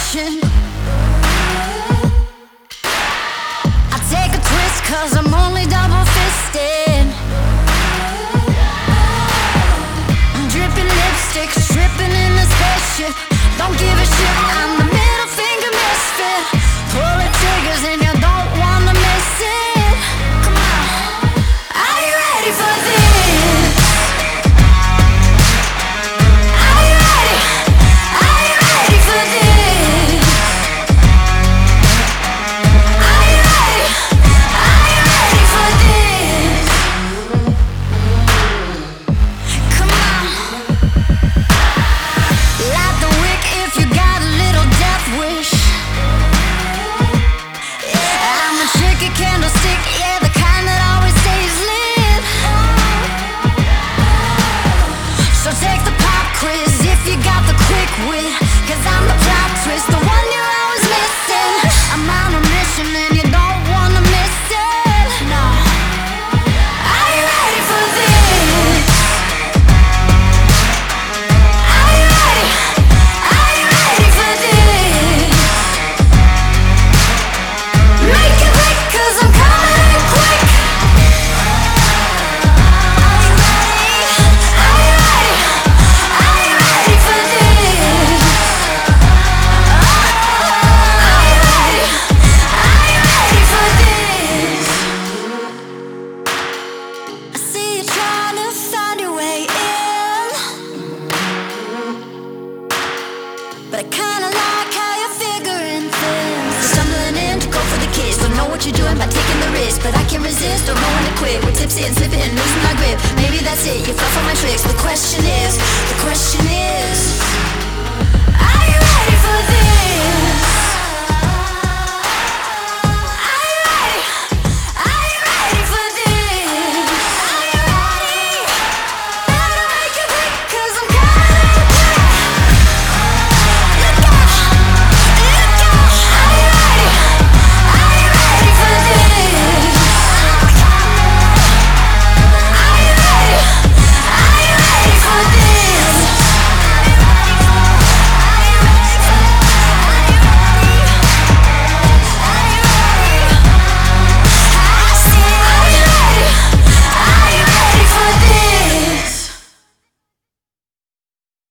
passion. I take a twist cause I'm only double-fisted. I'm dripping lipstick, tripping in the spaceship. Don't give a shit, I'm the middle finger misfit. Pulling triggers and you don't wanna miss it. Come on, are you ready for this? Are you ready? Are you ready for this? Are you ready? Are you ready for this? Come on. Light the wick if you got a little death wish. Yeah, I'm a tricky candlestick, yeah, the kind that always stays lit. So take the pop quiz if you got the quick wit, cause I'm the plot twist, the one you're always missing. I'm on a mission and you don't wanna miss it. No. Are you ready for this? Are you ready? Are you ready for this? Make it quick cause I'm coming in quick. Are you ready? Are you ready? Are you ready for this? Are you ready? Are you ready for this? I see you trying to find your way in, but I kinda like how you're figuring things. You're stumbling in to go for the kiss, don't know what you're doing by taking the risk, but I can't resist, don't know when to quit. We're tipsy and slipping and losing my grip. Maybe that's it, you fell for my tricks. The question is,